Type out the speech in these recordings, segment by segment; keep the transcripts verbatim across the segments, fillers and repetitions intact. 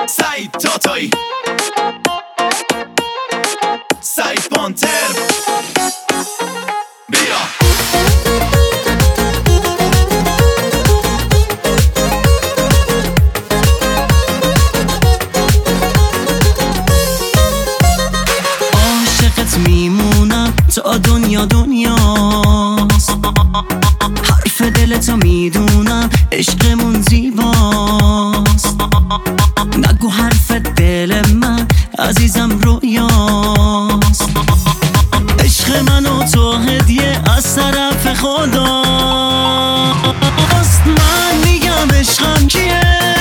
سعید تاتایی، سعید پانتر، بیا عاشقت میمونم تا دنیا دنیاست، حرف دلتو میدونم عشقمون زیباست. نگو حرف دل من عزیزم رویاست، عشق من و تو هدیه از طرف خداست. من میگم عشقم کیه،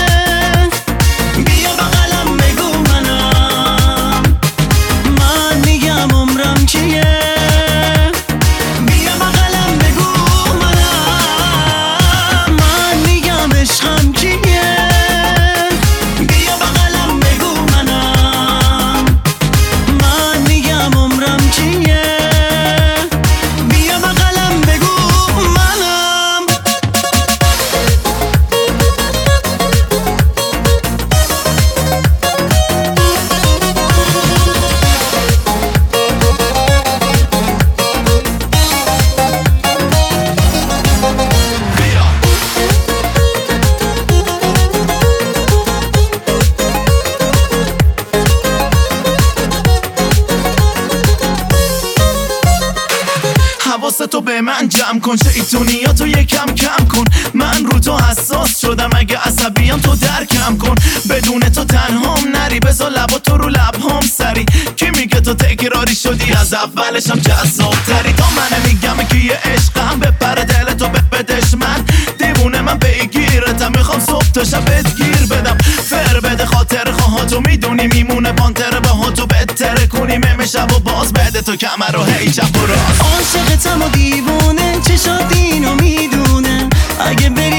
بیا بغلم بگو منم. من میگم عمرم کیه، بیا بغلم بگو منم. من میگم عشقم کیه، بیا بغلم بگو منم. من میگم عمرم کیه، بیا بغلم بگو منم. حواستو به من جمع کن، شیطونیاتو یکم کم کن. من رو تو حساس شدم، اگه عصبیم تو درکم کن. بدون تو تنهام نری، بذار لباتو رو لبهام سری. کی میگه تو تکراری شدی، از اولشم جذاب تری. تا من میگم که یه عشقم بپره دلتو ببدش. من دیوونه من بگیرتم، میخوام صبح تا شبت گیر بدم. فر بده خاطر خواهاتو، میدونی میمونه پانتر باهاتو. بهتره کنیم امشب و باز بده تو کمر رو هی چپ و راست. عاشقتم و دیوونه، چشات اینو میدونه. اگه بری